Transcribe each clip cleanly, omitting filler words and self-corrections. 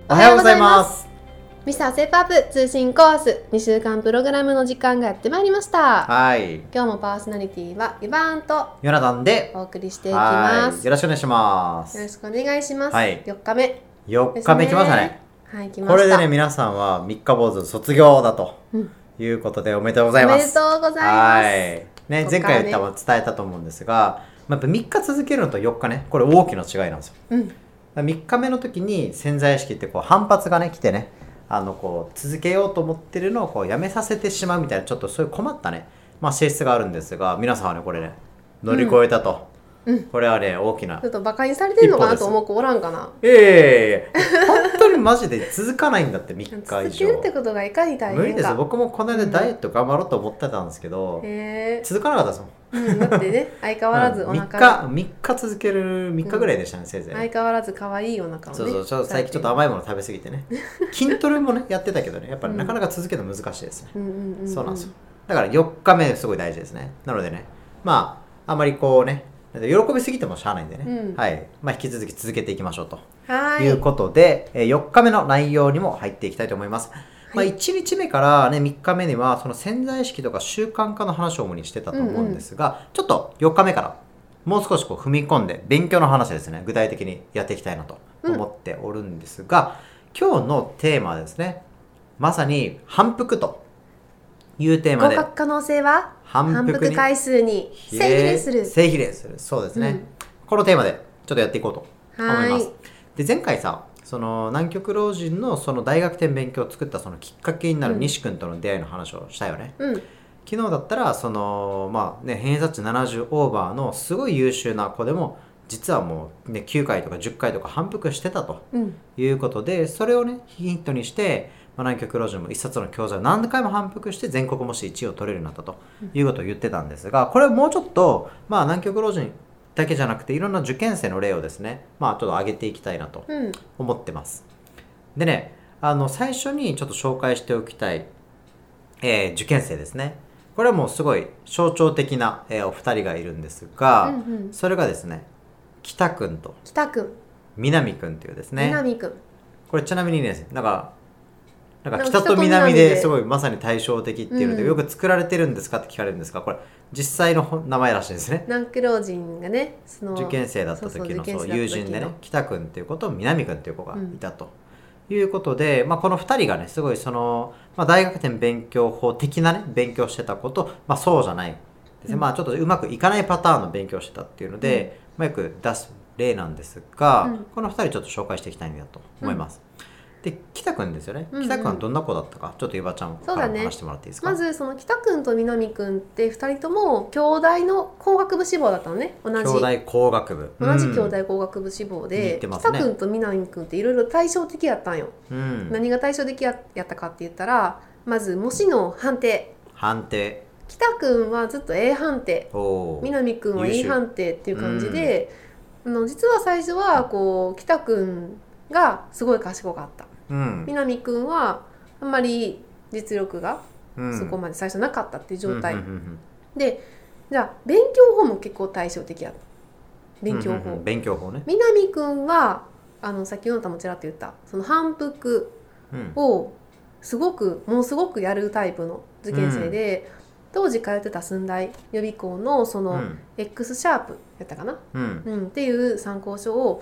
おはようございます。 ミスターセープアップ通信コース2週間プログラムの時間がやってまいりました。 はい。 今日もパーソナリティはイバーンとヨナダンでお送りしていきます。 よろしくお願いします。 よろしくお願いします。 はい、 4日目、 4日目来ましたね。 はい、来ました。 これでね、皆さんは三日坊主卒業だということでおめでとうございます。 おめでとうございます。 はい。ね、前回言ったも伝えたと思うんですが、やっぱ3日続けるのと4日ね、これ大きな違いなんですよ。3日目の時に潜在意識ってこう反発がね来てね、こう続けようと思ってるのをこうやめさせてしまうみたいな、ちょっとそういう困ったね、性質があるんですが、皆さんはねこれね乗り越えたと、これはね大きなちょっとバカにされてるのかなと思う子おらんかな。 本当にマジで続かないんだって3日以上続けるってことがいかに大変か。 無理です。僕もこの間ダイエット頑張ろうと思ってたんですけど、続かなかったですもん。 だってね、相変わらずお腹が、 3日続ける3日ぐらいでしたね、せいぜい。 相変わらず可愛いお腹をね。 そう最近ちょっと甘いもの食べ過ぎてね筋トレもねやってたけどね、やっぱりなかなか続けるの難しいですね。そうなんですよ。だから4日目すごい大事ですね。なのでね、あまりこうね喜びすぎてもしゃあないんでね、はい、引き続き続けていきましょうということで、4日目の内容にも入っていきたいと思います。1日目からね3日目にはその潜在意識とか習慣化の話を主にしてたと思うんですが、ちょっと4日目からもう少しこう踏み込んで勉強の話ですね、具体的にやっていきたいなと思っておるんですが、今日のテーマはですね、まさに反復というテーマで、 合格可能性は反復回数に正比例する。 そうですね、このテーマでちょっとやっていこうと思います。で、前回さ、その南極老人のその大学展勉強を作ったそのきっかけになる西君との出会いの話をしたよね。昨日だったらその偏差値70オーバーのすごい優秀な子でも実はもう、ね、9回とか10回とか反復してたということで、それをねヒントにして、南極老人も一冊の教材を何回も反復して全国模試1位を取れるようになったということを言ってたんですが、これをもうちょっと、南極老人だけじゃなくていろんな受験生の例をですね、ちょっと上げていきたいなと思ってます。でね、最初にちょっと紹介しておきたい、受験生ですね。これはもうすごい象徴的な、お二人がいるんですが、それがですね、北くんと南くんというですね。これちなみにね、なんか北と南ですごいまさに対照的っていうので、よく作られてるんですかって聞かれるんですが、これ実際の名前らしいですね。 南極老人がね、 受験生だった時の友人でね、北くんっていう子と南くんっていう子がいたということで、この2人がねすごいその、大学展勉強法的なね勉強してた子と、そうじゃないですね、ちょっとうまくいかないパターンの勉強してたっていうので、よく出す例なんですが、この2人ちょっと紹介していきたいなと思います。で、北くんですよね。北くんはどんな子だったか、ちょっとゆばちゃんから話してもらっていいですか。 まずその北くんと南くんって2人とも兄弟の工学部志望だったのね。 兄弟工学部、 同じ兄弟工学部志望で、北くんと南くんっていろいろ対照的やったんよ。何が対照的やったかって言ったら、まず模試の判定。北くんはずっと A 判定、南くんは E 判定っていう感じで、実は最初はこう北くんがすごい賢かった。南くんはあんまり実力がそこまで最初なかったっていう状態で、じゃあ勉強法も結構対照的やった。勉強法ね。南くんはさっきのたもちらっと言ったその反復をもうすごくやるタイプの受験生で、当時通ってた駿台予備校のその X シャープやったかな、っていう参考書を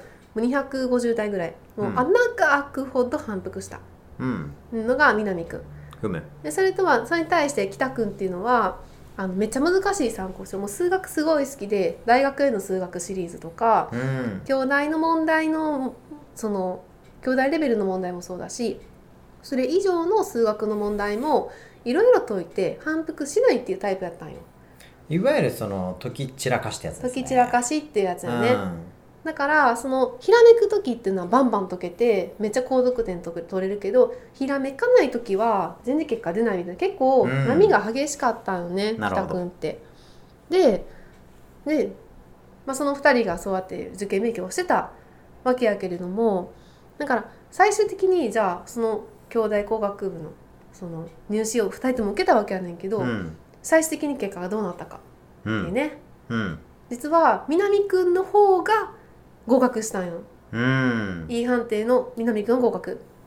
250台ぐらいもう穴が開くほど反復したのが南くん、でそれに対して北くんっていうのはめっちゃ難しい参考書、もう数学すごい好きで大学への数学シリーズとか、兄弟の問題のその兄弟レベルの問題もそうだし、それ以上の数学の問題もいろいろ解いて反復しないっていうタイプやったんよ。 いわゆるその解き散らかしたやつですね。 解き散らかしっていうやつよね。だからそのひらめく時っていうのはバンバン解けてめっちゃ高得点取れるけど、ひらめかない時は全然結果出ないみたいな、結構波が激しかったよね、北くんって。で、その2人がそうやって受験勉強をしてたわけやけれども、だから最終的にじゃあその兄弟工学部のその入試を2人とも受けたわけやねんけど、最終的に結果がどうなったかっていうね、実は南くんの方が合格したんよ。E 判定の南くん合格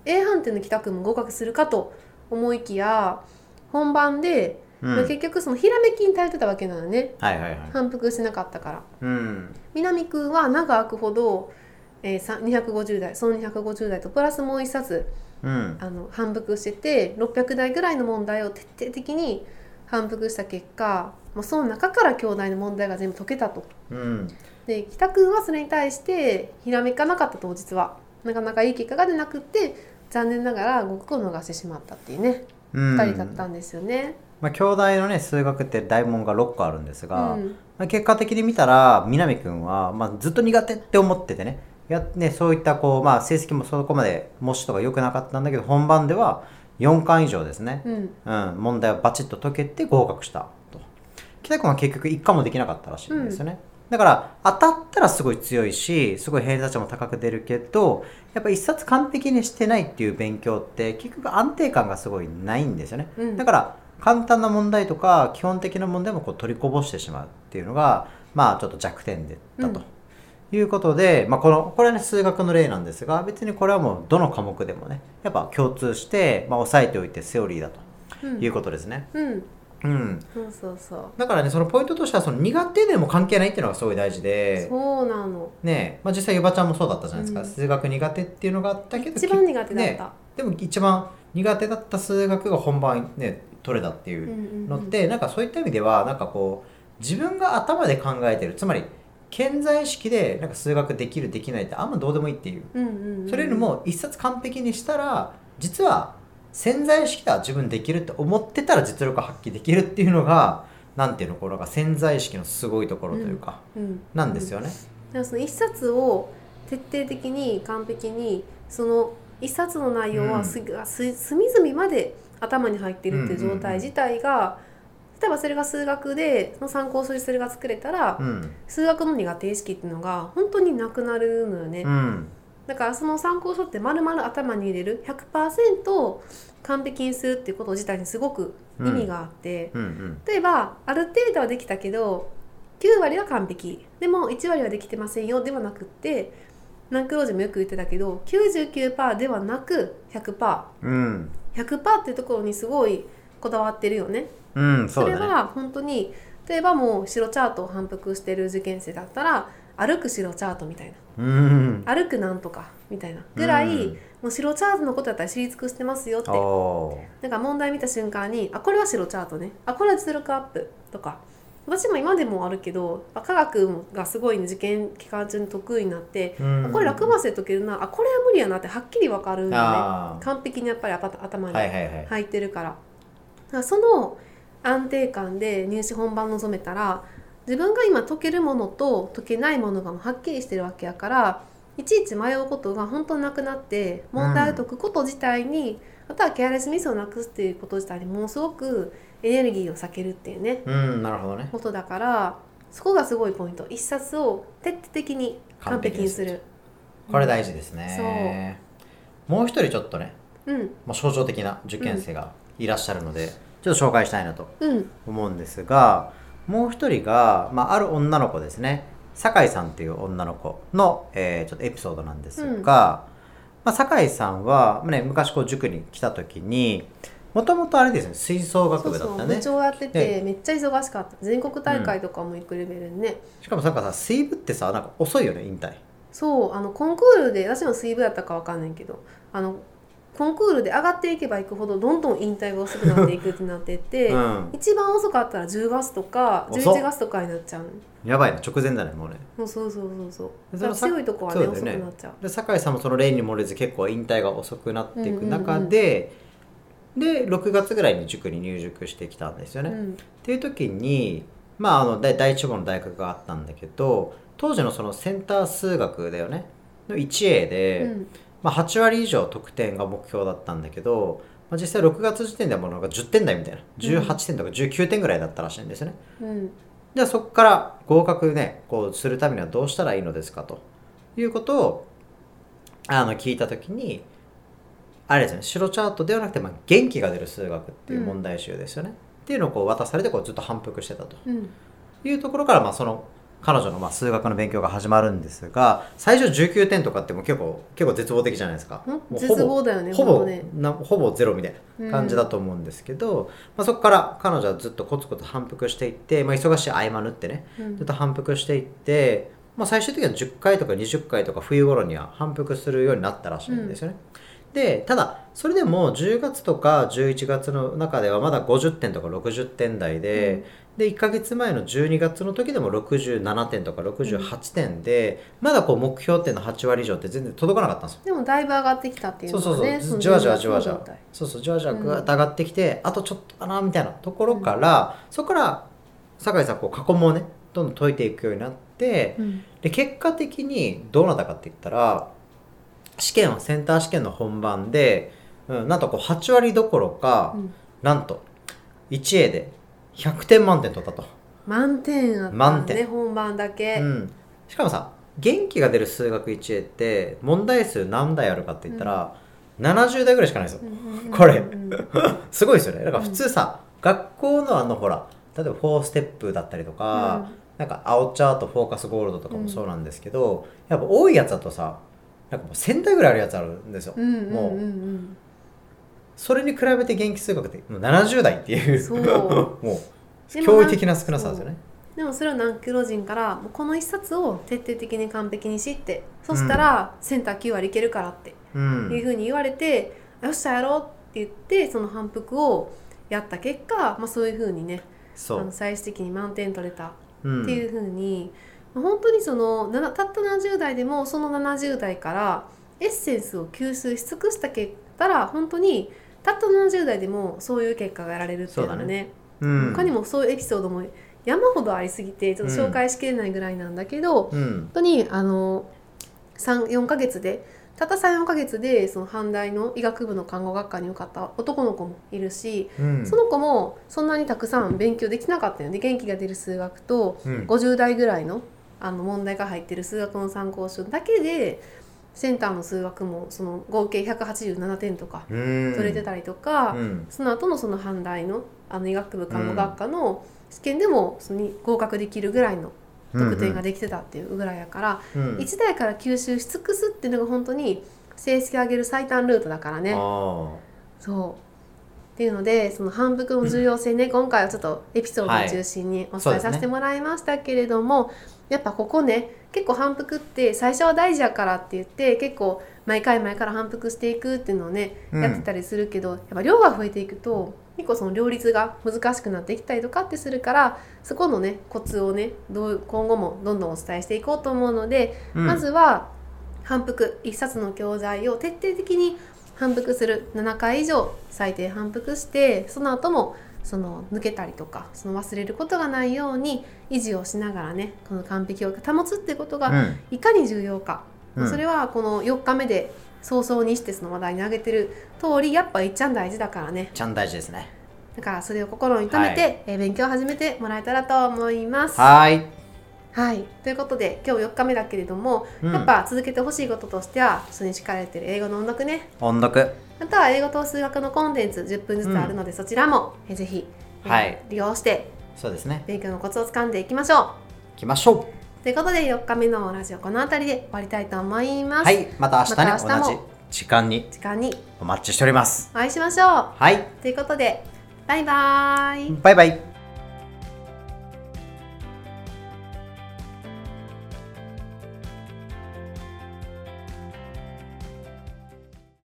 A 判定の北くんも合格するかと思いきや本番で、結局そのひらめきに頼ってたわけなのね、反復してなかったから。南くんは長くほど、250台その250台とプラスもう一冊、反復してて600台ぐらいの問題を徹底的に反復した結果、その中から兄弟の問題が全部解けたと。で北くんはそれに対してひらめかなかった当日はなかなかいい結果が出なくって残念ながら合格を逃してしまったっていうね、2人だったんですよね。 兄弟のね数学って大問が6個あるんですが、結果的に見たら南くんは、ずっと苦手って思っててね、そういったこう、成績もそこまで模試とか良くなかったんだけど本番では4巻以上ですね、問題をバチッと解けて合格したと。北くんは結局1巻もできなかったらしいんですよね、だから当たったらすごい強いしすごい偏差値も高く出るけど、やっぱ一冊完璧にしてないっていう勉強って結局安定感がすごいないんですよね、だから簡単な問題とか基本的な問題もこう取りこぼしてしまうっていうのがちょっと弱点だと、いうことで、これはね数学の例なんですが、別にこれはもうどの科目でもねやっぱ共通して、押さえておいてセオリーだということですね。そうだからねそのポイントとしてはその苦手でも関係ないっていうのがすごい大事で、 そうなのね、実際ゆばちゃんもそうだったじゃないですか、数学苦手っていうのがあったけど一番苦手だった、 でも一番苦手だった数学が本番ね取れたっていうのって、なんかそういった意味ではなんかこう自分が頭で考えてる、つまり顕在意識でなんか数学できるできないってあんまどうでもいいっていう、それよりも一冊完璧にしたら実は潜在意識では自分できるって思ってたら実力を発揮できるっていうのがなんていうのこれが潜在意識のすごいところというか、なんですよね。 だからその一冊を徹底的に完璧にその一冊の内容は隅々まで頭に入ってるっていう状態自体が、例えばそれが数学でその参考書でそれが作れたら、数学の苦手意識っていうのが本当になくなるのよね、だからその参考書って丸々頭に入れる 100% 完璧にするっていうこと自体にすごく意味があって、例えばある程度はできたけど9割は完璧でも1割はできてませんよではなくって、南クロージもよく言ってたけど 99% ではなく 100%、100% っていうところにすごいこだわってるよね。それは本当に例えばもう白チャートを反復してる受験生だったら歩く白チャートみたいな、歩くなんとかみたいなぐらい、もう白チャートのことだったら知り尽くしてますよって、なんか問題見た瞬間にこれは白チャートね、これは実力アップとか、私も今でもあるけど科学がすごい受験期間中に得意になって、これ落馬生解けるな、これは無理やなってはっきり分かるんだね。完璧にやっぱり頭に入ってるから、だからその安定感で入試本番臨めたら自分が今解けるものと解けないものがはっきりしてるわけやから、いちいち迷うことが本当なくなって問題を解くこと自体に、またはケアレスミスをなくすっていうこと自体にものすごくエネルギーを避けるっていうね、 なるほどね、 ことだから、そこがすごいポイント。一冊を徹底的に完璧にする、 これ大事ですね。もう一人ちょっとね、象徴的な受験生がいらっしゃるので、ちょっと紹介したいなと思うんですが、もう一人が、ある女の子ですね、酒井さんっていう女の子の、ちょっとエピソードなんですが、酒井さんは、昔こう塾に来た時にもともとあれですね、吹奏楽部だったね。 部長やっててめっちゃ忙しかった。全国大会とかも行くレベルでね、 しかもなんかさ、水部ってさ、なんか遅いよね、引退。 そう、コンクールで、私も水部やったかわかんないけど、コンクールで上がっていけばいくほどどんどん引退が遅くなっていくってなってて、一番遅かったら10月とか11月とかになっちゃう。 やばいな、直前だね、もうね。 そう強いとこはね、遅くなっちゃう。 で酒井さんもその例に漏れず結構引退が遅くなっていく中で、で6月ぐらいに塾に入塾してきたんですよね、っていう時に、第一志望の大学があったんだけど、当時のそのセンター数学だよねの 1A で、8割以上得点が目標だったんだけど、実際6月時点ではものが10点台みたいな、18点とか19点ぐらいだったらしいんですよね、じゃあそこから合格ね、こうするためにはどうしたらいいのですかということを聞いた時に、あれですね、白チャートではなくて、元気が出る数学っていう問題集ですよね、っていうのをこう渡されてこうずっと反復してたと、いうところから、その彼女の数学の勉強が始まるんですが、最初19点とかっても結構絶望的じゃないですか。 絶望だよね。 ほぼゼロみたいな感じだと思うんですけど、そこから彼女はずっとコツコツ反復していって、忙しい合間縫ってね、ずっと反復していって、最終的には10回とか20回とか冬頃には反復するようになったらしいんですよね。でただそれでも10月とか11月の中ではまだ50点とか60点台で、で1ヶ月前の12月の時でも67点とか68点で、まだ目標点の8割以上って全然届かなかったんですよ。 でもだいぶ上がってきたっていうのはね、 じわじわぐわっと上がってきて、あとちょっとかなみたいなところから、そこから酒井さん過去問をねどんどん解いていくようになって、で結果的にどうなったかって言ったら、センター試験の本番で、なんと8割どころか、なんと 1A で100点満点取ったと。 満点あったんね、本番だけ、 しかもさ、元気が出る数学 1A って問題数何台あるかって言ったら、70台ぐらいしかないですよ、これすごいですよね。だから普通さ、学校のほら例えば4ステップだったりとか、なんか青チャートフォーカスゴールドとかもそうなんですけど、やっぱ多いやつだとさ、なんかもう1000台ぐらいあるやつあるんですよ、もうそれに比べて元気数学ってもう70台っていう、もう驚異的な少なさですよね。 でもそれを南クロ人からこの一冊を徹底的に完璧に知って、そしたらセンター9割いけるからっていうふうに言われて、よっしゃやろうって言ってその反復をやった結果、そういうふうにね、最終的に満点取れたっていうふうに、本当にたった70代でもその70代からエッセンスを吸収し尽くした結果ら、本当にたった70代でもそういう結果が得られるっていうのはね、他にもそういうエピソードも山ほどありすぎてちょっと紹介しきれないぐらいなんだけど、本当に3-4ヶ月でたった 3-4 ヶ月でその阪大の医学部の看護学科に受かった男の子もいるし、その子もそんなにたくさん勉強できなかったよね。元気が出る数学と50代ぐらいの問題が入ってる数学の参考書だけでセンターの数学もその合計187点とか取れてたりとか、その後のその阪大の医学部看護学科の試験でもその合格できるぐらいの得点ができてたっていうぐらいやから、1台から吸収し尽くすっていうのが本当に成績上げる最短ルートだからね。そうっていうので、その反復の重要性ね、今回はちょっとエピソードを中心にお伝えさせてもらいましたけれども、やっぱここね、結構反復って最初は大事やからって言って結構毎回から反復していくっていうのをね、やってたりするけど、やっぱ量が増えていくと結構その両立が難しくなってきたりとかってするから、そこのねコツをね今後もどんどんお伝えしていこうと思うので、まずは反復1冊の教材を徹底的に反復する、7回以上最低反復して、その後もその抜けたりとかその忘れることがないように維持をしながらね、この完璧を保つっていうことがいかに重要か、それはこの4日目で早々にしてその話題に挙げてる通り、やっぱいっちゃん大事だからね。 ちゃん大事ですね。 だからそれを心に留めて、勉強を始めてもらえたらと思います。はい、ということで今日4日目だけれども、やっぱ続けてほしいこととしてはそれに敷かれている英語の音読ね。 音読。 または英語と数学のコンテンツ10分ずつあるので、そちらもぜひ、利用してそうですね、 勉強のコツをつかんでいきましょう。ということで4日目のラジオこの辺りで終わりたいと思います。 はい、また明日に同じ時間にお待ちしております。 お会いしましょう。 はい。 ということでバイバイ。 バイバイ。